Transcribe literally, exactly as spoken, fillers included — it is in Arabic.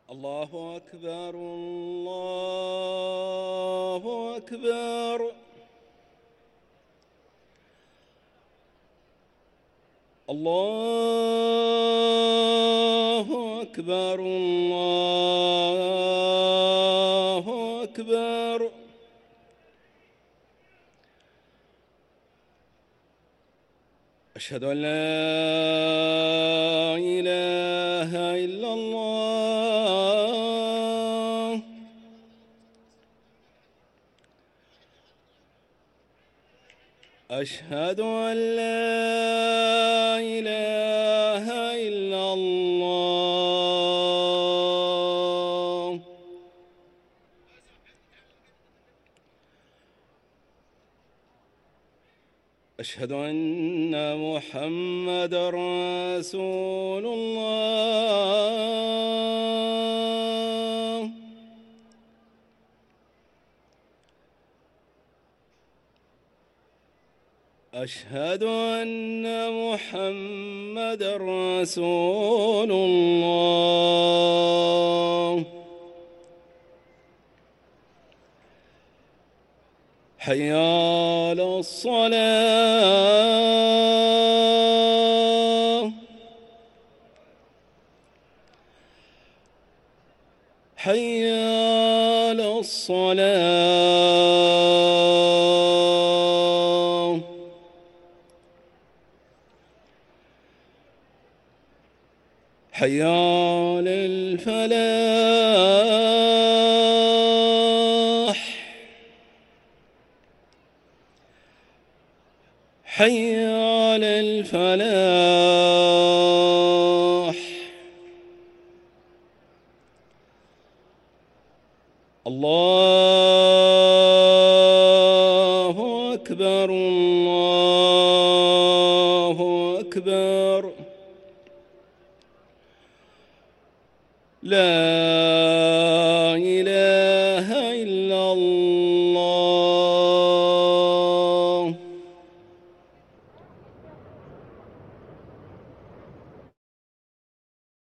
الله أكبر الله أكبر الله أكبر الله أكبر أشهد أن لا إله إلا الله أشهد أن لا إله إلا الله أشهد أن محمدًا رسول الله أشهد أن محمدًا رسول الله حي على الصلاة حي على الصلاة حي على الفلاح حي على الفلاح الله أكبر الله أكبر لا